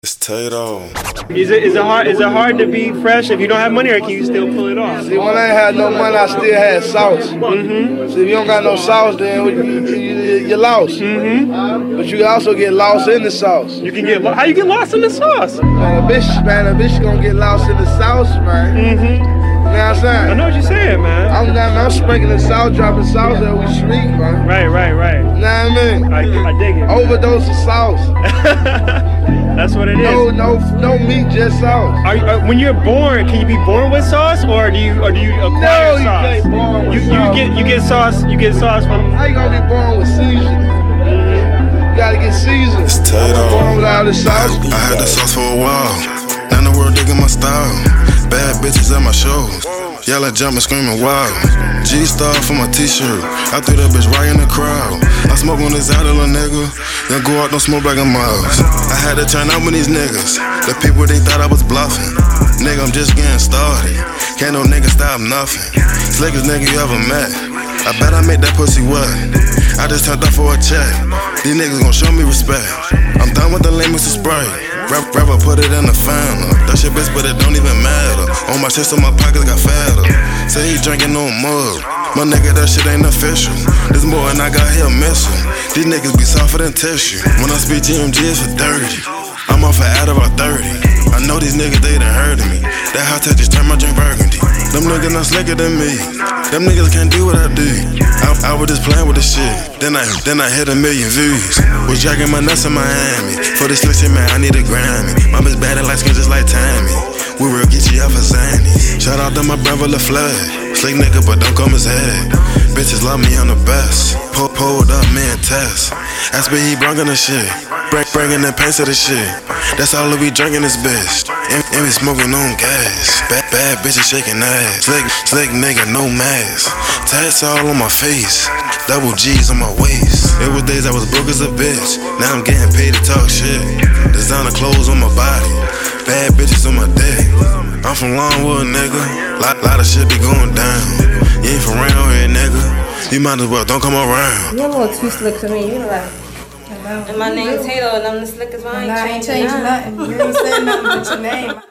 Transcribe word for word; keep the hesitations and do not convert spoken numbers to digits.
It's Tato. Is it is it hard is it hard to be fresh if you don't have money, or can you still pull it off? See, when I ain't had no money, I still had sauce. Mm-hmm. So if you don't got no sauce, then you, you, you're lost. Mm-hmm. But you can also get lost in the sauce. You can get how you get lost in the sauce? Man, a bitch, man, a bitch gonna get lost in the sauce, man. Mm-hmm. You know what I'm saying? I know what you're saying, man. I'm not, I'm sprinkling sauce, dropping sauce that we street, man. Right, right, right. You know what I mean? I, I dig it. Overdose of sauce. That's what it is. No, no, no meat, just sauce. Are, are, when you're born, can you be born with sauce, or do you, or do you acquire no, you sauce? can't born with you, sauce. You get, you get sauce. You get sauce from. How you gonna be born with seasoning? You gotta get seasoned. It's Tato. Born without the sauce. I had the sauce for a while. Now the world digging my style. Bad bitches at my shows. Yelling, jumping, screaming wild. G-Star for my t-shirt. I threw that bitch right in the crowd. I smoke on this out, little nigga. Then go out, don't smoke back in miles. I had to turn up with these niggas. The people, they thought I was bluffing. Nigga, I'm just getting started. Can't no nigga stop nothing. Slickest nigga you ever met. I bet I made that pussy wet. I just turned up for a check. These niggas gon' show me respect. I'm done with the lamest of spray. Rapper put it in the final. That shit bitch, but it don't even matter. On my chest, so my pockets got fatter. Say he drinking no mug. My nigga, that shit ain't official. This more and I got here missing. These niggas be softer than tissue. When I speak G M G, it's for thirty. I'm off at out about thirty. I know these niggas, they done heard of me. That hot touch just turned my drink burgundy. Them niggas not slicker than me. Them niggas can't do what I do. I, I was just playing with this shit. Then I then I hit a million views. Was jacking my nuts in Miami. For this slick shit, man, I need a Grammy. My bitch bad and light skin just like Tammy. We real get you off of Zannies. Shout out to my brother LaFleur. Slick nigga, but don't come his head. Bitches love me, I'm the best. Pull, pulled up, man, test. Ask me, he bronkin' the shit. Bring, bringing the paints to the shit. That's all we drinking this bitch. And, and we smoking on gas. Bad, bad bitches shaking ass. Slick, slick nigga, no mask. Tats all on my face. Double G's on my waist. It was days I was broke as a bitch. Now I'm getting paid to talk shit. Designer clothes on my body. Bad bitches on my dick. I'm from Longwood, nigga. Lot, lot of shit be going down. You ain't from around here, nigga. You might as well don't come around. You're a little too slick for me. You know that. And my name's Tato, and I'm the slickest one. I ain't changing nothing. You ain't saying nothing but your name.